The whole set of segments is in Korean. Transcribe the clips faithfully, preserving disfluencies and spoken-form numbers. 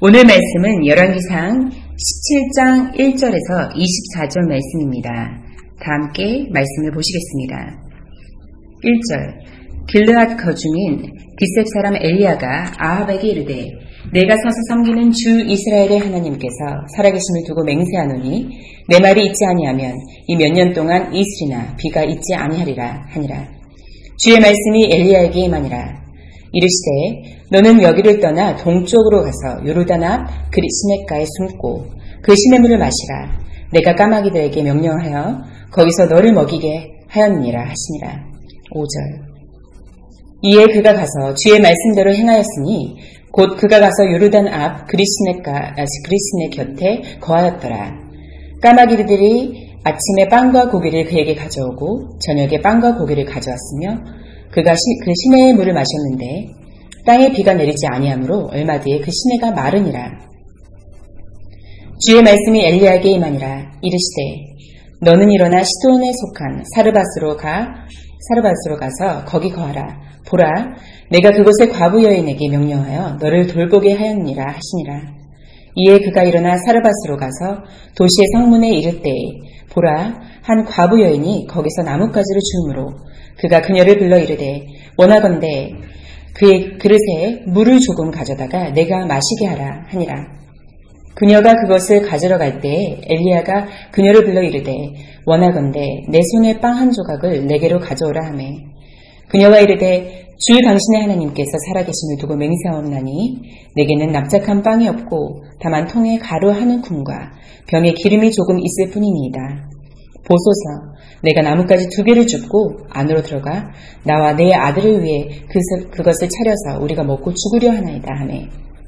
오늘 말씀은 열왕기상 십칠 장 일 절에서 이십사 절 말씀입니다. 다 함께 말씀을 보시겠습니다. 일 절 길르앗 거중인 디셉 사람 엘리야가 아합에게 이르되 내가 서서 섬기는 주 이스라엘의 하나님께서 살아계심을 두고 맹세하노니 내 말이 있지 아니하면 이 몇 년 동안 이슬이나 비가 있지 아니하리라 하니라. 주의 말씀이 엘리야에게 임하니라. 이르시되 너는 여기를 떠나 동쪽으로 가서 요르단 앞 그리스네가에 숨고 그 시냇물을 마시라. 내가 까마귀들에게 명령하여 거기서 너를 먹이게 하였느니라 하시니라. 오 절 이에 그가 가서 주의 말씀대로 행하였으니 곧 그가 가서 요르단 앞 그리스네가 그리스네 곁에 거하였더라. 까마귀들이 아침에 빵과 고기를 그에게 가져오고 저녁에 빵과 고기를 가져왔으며 그가 시, 그 시내의 물을 마셨는데 땅에 비가 내리지 아니하므로 얼마 뒤에 그 시내가 마르니라. 주의 말씀이 엘리야에게 임하니라. 이르시되 너는 일어나 시돈에 속한 사르밧으로 가 사르밧으로 가서 거기 거하라. 보라, 내가 그곳의 과부 여인에게 명령하여 너를 돌보게 하였느니라 하시니라. 이에 그가 일어나 사르밧으로 가서 도시의 성문에 이를 때에 보라, 한 과부 여인이 거기서 나뭇가지를 주우므로 그가 그녀를 불러 이르되 원하건대 그의 그릇에 물을 조금 가져다가 내가 마시게 하라 하니라. 그녀가 그것을 가지러 갈 때에 엘리야가 그녀를 불러 이르되 원하건대 내 손에 빵 한 조각을 내게로 가져오라 하매 그녀가 이르되 주 당신의 하나님께서 살아계심을 두고 맹세하옵나니 내게는 납작한 빵이 없고 다만 통에 가루 한 움큼과 병에 기름이 조금 있을 뿐이니이다. 보소서, 내가 나뭇가지 두 개를 줍고 안으로 들어가 나와 내 아들을 위해 그, 그것을 차려서 우리가 먹고 죽으려 하나이다 하매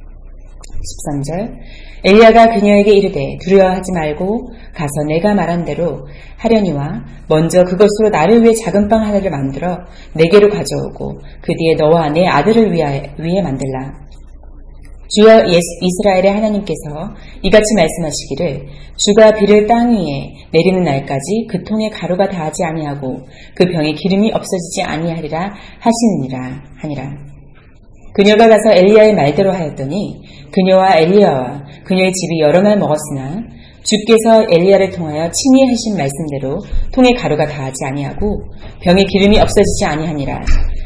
십삼 절 엘리야가 그녀에게 이르되 두려워하지 말고 가서 내가 말한 대로 하려니와 먼저 그것으로 나를 위해 작은 빵 하나를 만들어 내게로 가져오고 그 뒤에 너와 내 아들을 위하여, 위해 만들라. 주여 이스라엘의 하나님께서 이같이 말씀하시기를 주가 비를 땅 위에 내리는 날까지 그 통에 가루가 닿지 아니하고 그 병에 기름이 없어지지 아니하리라 하시느니라 하니라. 그녀가 가서 엘리야의 말대로 하였더니 그녀와 엘리야와 그녀의 집이 여러 날 먹었으나 주께서 엘리야를 통하여 친히 하신 말씀대로 통에 가루가 닿지 아니하고 병에 기름이 없어지지 아니하니라.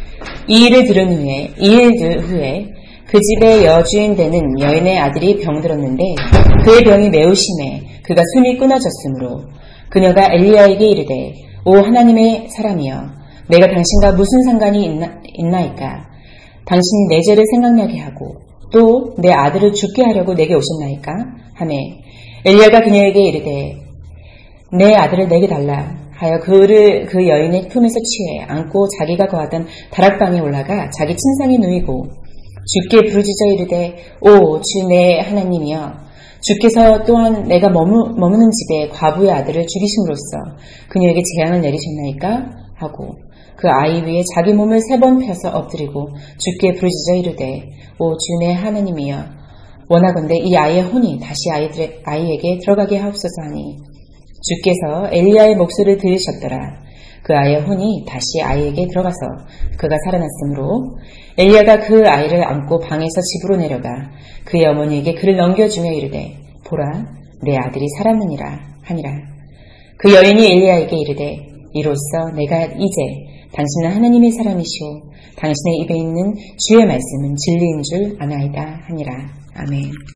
이 일을 들은 후에 이 일 후에 그 집의 여주인 되는 여인의 아들이 병들었는데 그의 병이 매우 심해 그가 숨이 끊어졌으므로 그녀가 엘리야에게 이르되 오 하나님의 사람이여 내가 당신과 무슨 상관이 있나, 있나이까 당신이 내 죄를 생각나게 하고 또 내 아들을 죽게 하려고 내게 오셨나이까 하매 엘리야가 그녀에게 이르되 내 아들을 내게 달라 하여 그를 그 여인의 품에서 취해 안고 자기가 거하던 다락방에 올라가 자기 침상에 누이고 주께 부르짖어 이르되 오 주 내 하나님이여 주께서 또한 내가 머무, 머무는 집에 과부의 아들을 죽이심으로써 그녀에게 재앙을 내리셨나이까 하고 그 아이 위에 자기 몸을 세 번 펴서 엎드리고 주께 부르짖어 이르되 오 주 내 하나님이여 원하건대 이 아이의 혼이 다시 아이들의, 아이에게 들어가게 하옵소서 하니 주께서 엘리야의 목소리를 들으셨더라. 그 아이의 혼이 다시 아이에게 들어가서 그가 살아났으므로 엘리야가 그 아이를 안고 방에서 집으로 내려가 그의 어머니에게 그를 넘겨주며 이르되 보라 내 아들이 살았느니라 하니라. 그 여인이 엘리야에게 이르되 이로써 내가 이제 당신은 하나님의 사람이시오 당신의 입에 있는 주의 말씀은 진리인 줄 아나이다 하니라. 아멘.